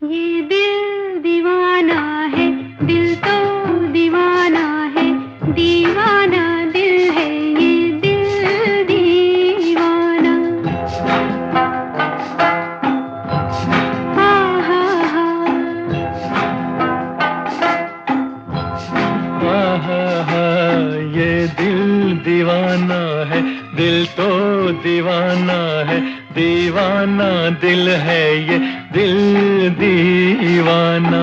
ये दिल दीवाना है, दिल तो दीवाना है, दीवाना दिल है, ये दिल दीवाना। हाँ हाँ हाँ हाँ हाँ, ये दिल दीवाना है, दिल तो दीवाना है, दीवाना दिल है, ये दिल दीवाना।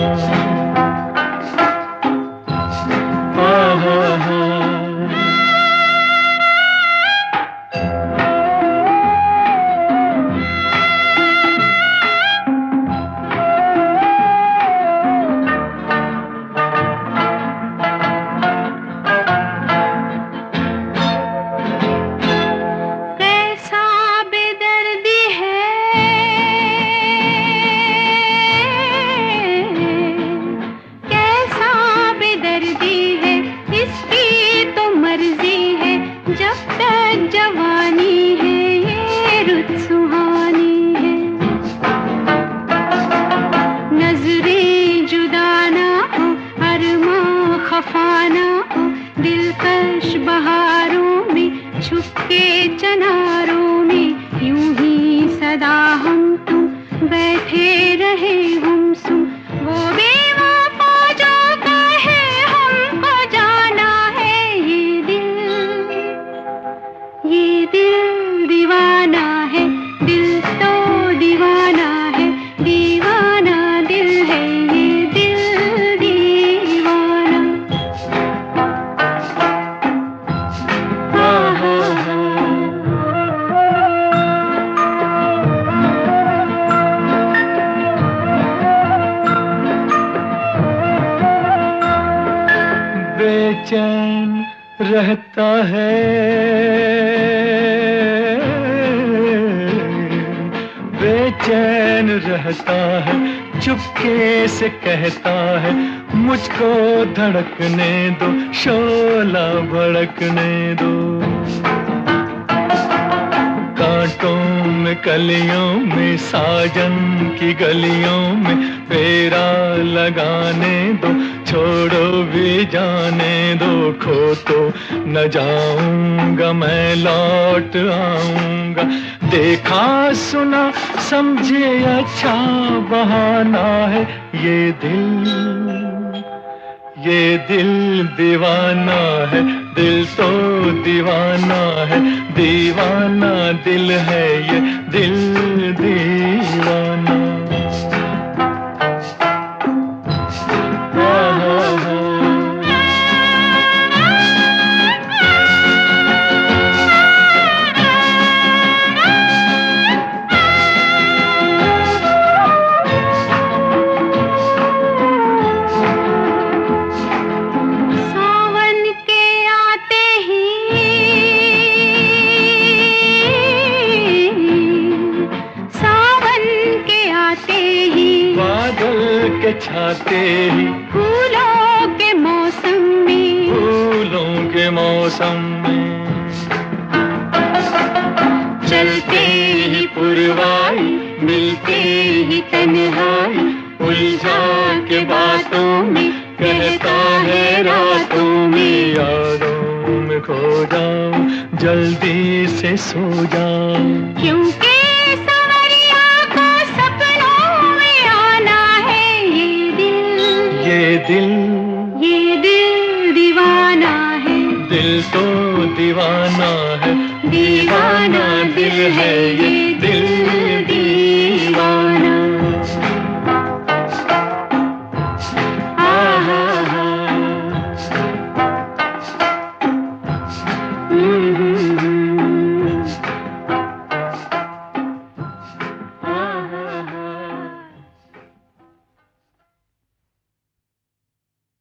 हाँ हाँ हाँ जब तक जवानी है ये रुत सुहानी है। नजरें जुदा ना हो, अरमां खफा ना हो, दिलकश बहारों में, छुपके चनारों में, यूं ही सदा हम तुम बैठे रहे गुमसुम। वो बेवफा जो कहे हमको जाना है, ये दिल दीवाना है, दिल तो दीवाना है, दीवाना दिल है, ये दिल दीवाना। हाँ हाँ हाँ बेचैन रहता है, बेचैन रहता है, चुपके से कहता है, मुझको धड़कने दो, शोला भड़कने दो। कांटों में कलियों में, साजन की गलियों में, फेरा लगाने दो, छोड़ो भी जाने दो। खो तो न जाऊंगा मैं, लौट आऊंगा, देखा सुना समझे अच्छा बहाना है, ये दिल दीवाना है, दिल तो दीवाना है, दीवाना दिल है, ये दिल दीवाना। हाँ हाँ हाँ के छाते ही, फूलों के मौसम में, फूलों के मौसम में, चलते ही पुरवाई, मिलते ही तन्हाई, उलझा के बातों में, कहता है रातों में, यादों में खो जाऊं, जल्दी से सो जाऊं, क्योंकि ये दिल दीवाना है, दिल तो दीवाना है, दीवाना दिल है, ये दिल